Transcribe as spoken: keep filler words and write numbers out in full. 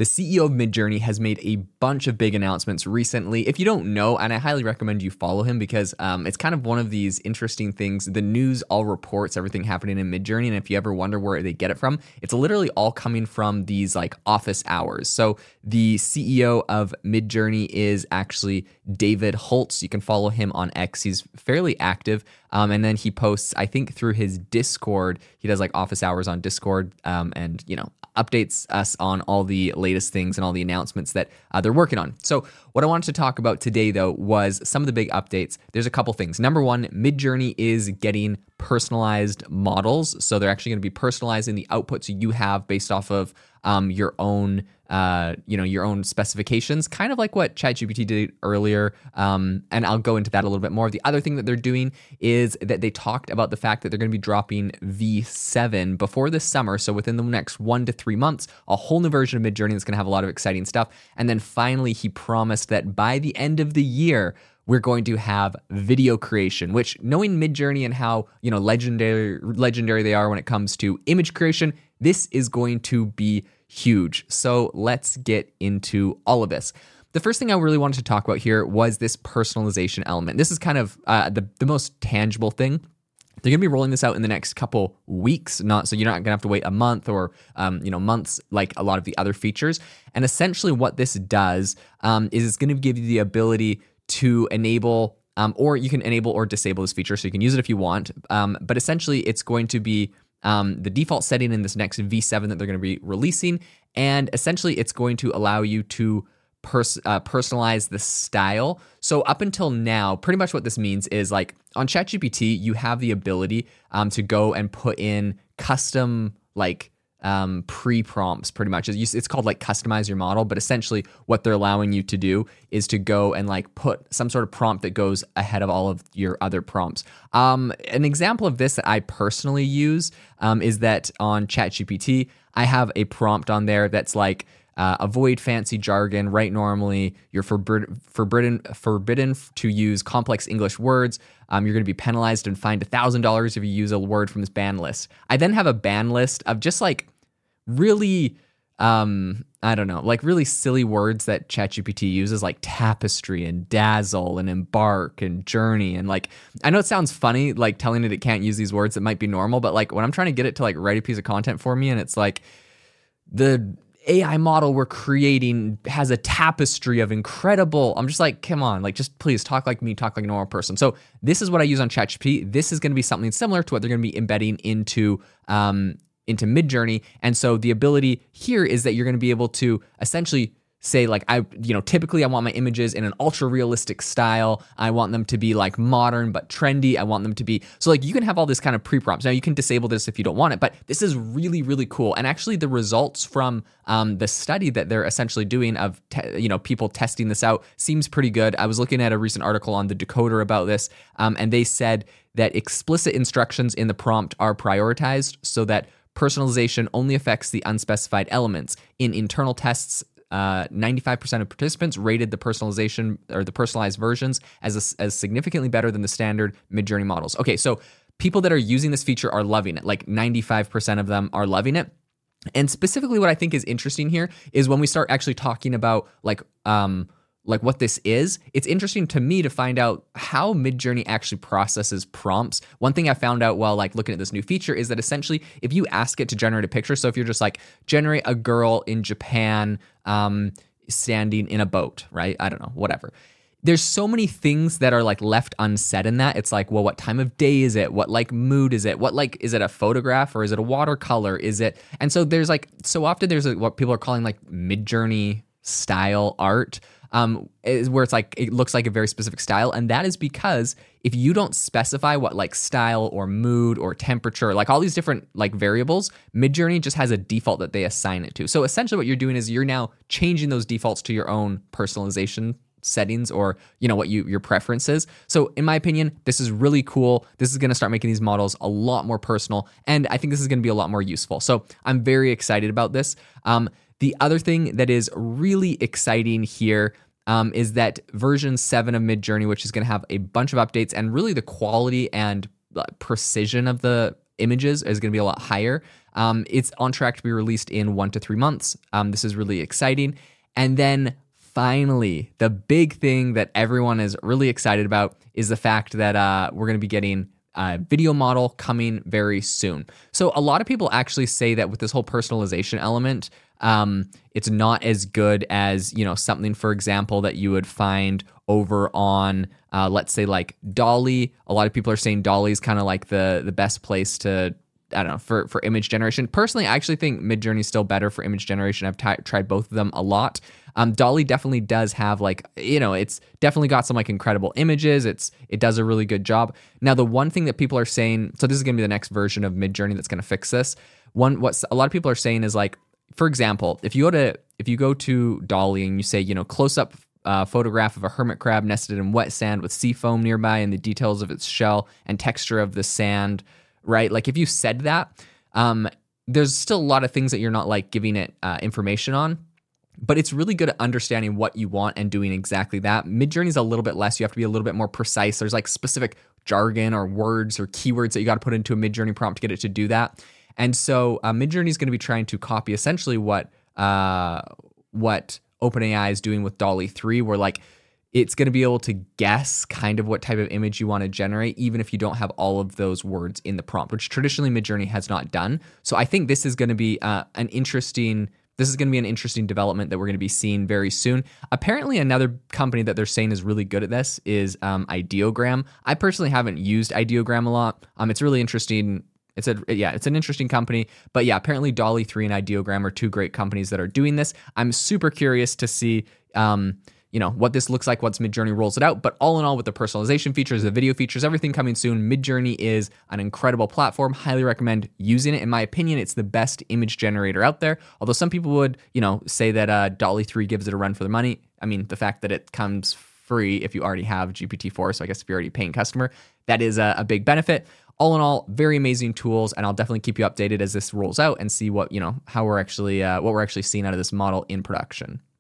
The C E O of Midjourney has made a bunch of big announcements recently. If you don't know, and I highly recommend you follow him because um, it's kind of one of these interesting things. The news all reports everything happening in Midjourney, and if you ever wonder where they get it from, it's literally all coming from these like office hours. So the C E O of Midjourney is actually David Holtz. You can follow him on X. He's fairly active. Um, and then he posts, I think through his Discord, he does like office hours on Discord um, and, you know, updates us on all the latest things and all the announcements that uh, they're working on. So what I wanted to talk about today, though, was some of the big updates. There's a couple things. Number one, Midjourney is getting personalized models. So they're actually going to be personalizing the outputs you have based off of um, your own Uh, you know, your own specifications, kind of like what ChatGPT did earlier. Um, and I'll go into that a little bit more. The other thing that they're doing is that they talked about the fact that they're going to be dropping V seven before this summer. So within the next one to three months, a whole new version of Midjourney that's going to have a lot of exciting stuff. And then finally, he promised that by the end of the year, we're going to have video creation, which knowing Midjourney and how, you know, legendary legendary they are when it comes to image creation, this is going to be huge. So let's get into all of this. The first thing I really wanted to talk about here was this personalization element. This is kind of uh, the, the most tangible thing. They're going to be rolling this out in the next couple weeks, not so you're not going to have to wait a month or um, you know months like a lot of the other features. And essentially what this does um, is it's going to give you the ability to enable um, or you can enable or disable this feature, so you can use it if you want. Um, but essentially it's going to be Um, the default setting in this next V seven that they're going to be releasing, and essentially it's going to allow you to pers- uh, personalize the style. So up until now, pretty much what this means is like on ChatGPT, you have the ability um, to go and put in custom like um, pre-prompts pretty much. It's called like customize your model, but essentially what they're allowing you to do is to go and like put some sort of prompt that goes ahead of all of your other prompts. Um, an example of this that I personally use um, is that on ChatGPT, I have a prompt on there that's like, Uh, avoid fancy jargon. Write normally. You're forbid- forbidden forbidden to use complex English words. Um, you're going to be penalized and fined a thousand dollars if you use a word from this ban list. I then have a ban list of just like really, um, I don't know, like really silly words that ChatGPT uses, like tapestry and dazzle and embark and journey. And like, I know it sounds funny, like telling it it can't use these words that might be normal, but like when I'm trying to get it to like write a piece of content for me, and it's like the A I model we're creating has a tapestry of incredible. I'm just like, come on, like just please talk like me, talk like a normal person. So this is what I use on ChatGPT. This is going to be something similar to what they're going to be embedding into um, into Midjourney. And so the ability here is that you're going to be able to essentially say like, I, you know, typically I want my images in an ultra realistic style. I want them to be like modern, but trendy. I want them to be, so like you can have all this kind of pre-prompts. Now you can disable this if you don't want it, but this is really, really cool. And actually the results from um, the study that they're essentially doing of, te- you know, people testing this out seems pretty good. I was looking at a recent article on the Decoder about this, um, and they said that explicit instructions in the prompt are prioritized so that personalization only affects the unspecified elements. In internal tests, Uh, ninety-five percent of participants rated the personalization or the personalized versions as a, as significantly better than the standard Midjourney models. Okay, so people that are using this feature are loving it. Like ninety-five percent of them are loving it. And specifically what I think is interesting here is when we start actually talking about like um, like what this is, it's interesting to me to find out how Midjourney actually processes prompts. One thing I found out while like looking at this new feature is that essentially if you ask it to generate a picture, so if you're just like generate a girl in Japan um, standing in a boat, right? I don't know, whatever. There's so many things that are like left unsaid in that. It's like, well, what time of day is it? What like mood is it? What like, is it a photograph or is it a watercolor? Is it? And so there's like, so often there's a, what people are calling like Midjourney style art. Um, is where it's like, it looks like a very specific style. And that is because if you don't specify what like style or mood or temperature, like all these different like variables, Midjourney just has a default that they assign it to. So essentially what you're doing is you're now changing those defaults to your own personalization settings or, you know, what you your preferences. So in my opinion, this is really cool. This is going to start making these models a lot more personal. And I think this is going to be a lot more useful. So I'm very excited about this. Um, The other thing that is really exciting here um, is that version seven of Midjourney, which is going to have a bunch of updates, and really the quality and precision of the images is going to be a lot higher. Um, it's on track to be released in one to three months. Um, this is really exciting. And then finally, the big thing that everyone is really excited about is the fact that uh, we're going to be getting a video model coming very soon. So a lot of people actually say that with this whole personalization element, um, it's not as good as, you know, something, for example, that you would find over on, uh, let's say, like DALL-E. A lot of people are saying DALL-E is kind of like the the best place to, I don't know, for, for image generation. Personally, I actually think Midjourney is still better for image generation. I've t- tried both of them a lot. Um, DALL-E definitely does have like, you know, it's definitely got some like incredible images. It's It does a really good job. Now, the one thing that people are saying, so this is going to be the next version of Midjourney that's going to fix this. One, what a lot of people are saying is like, for example, if you go to if you go to DALL-E and you say, you know, close up uh, photograph of a hermit crab nested in wet sand with sea foam nearby and the details of its shell and texture of the sand, right? Like if you said that, um, there's still a lot of things that you're not like giving it uh, information on. But it's really good at understanding what you want and doing exactly that. Midjourney is a little bit less. You have to be a little bit more precise. There's like specific jargon or words or keywords that you got to put into a Midjourney prompt to get it to do that. And so uh, Midjourney is going to be trying to copy essentially what uh, what OpenAI is doing with DALL-E three, where like it's going to be able to guess kind of what type of image you want to generate, even if you don't have all of those words in the prompt, which traditionally Midjourney has not done. So I think this is going to be uh, an interesting This is going to be an interesting development that we're going to be seeing very soon. Apparently, another company that they're saying is really good at this is um, Ideogram. I personally haven't used Ideogram a lot. Um, it's really interesting. It's a yeah, it's an interesting company. But yeah, apparently DALL-E three and Ideogram are two great companies that are doing this. I'm super curious to see um, you know, what this looks like once Midjourney rolls it out. But all in all, with the personalization features, the video features, everything coming soon, Midjourney is an incredible platform. Highly recommend using it. In my opinion, it's the best image generator out there. Although some people would, you know, say that uh, DALL-E three gives it a run for the money. I mean, the fact that it comes free if you already have G P T four, so I guess if you're already a paying customer, that is a, a big benefit. All in all, very amazing tools, and I'll definitely keep you updated as this rolls out and see what, you know, how we're actually, uh, what we're actually seeing out of this model in production.